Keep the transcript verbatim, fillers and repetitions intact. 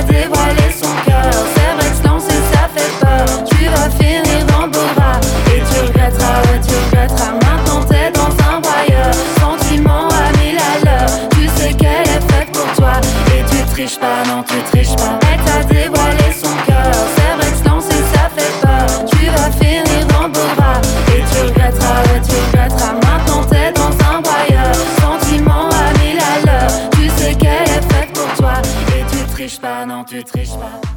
t'a dévoilé son cœur. C'est vrai que se lancer ça fait peur. Tu vas finir dans beau bras et tu regretteras, ouais tu regretteras. Maintenant t'es dans un voyeur, sentiment à mille à l'heure. Tu sais qu'elle est faite pour toi et tu triches pas, non tu triches pas. Elle t'a dévoilé son cœur. C'est vrai que se lancer ça fait peur. Tu vas finir dans beau bras et tu regretteras, ouais tu regretteras. Maintenant t'es dans un voyeur, sentiment à mille à l'heure. Tu sais qu'elle est faite pour toi et tu triches pas, non tu triches pas.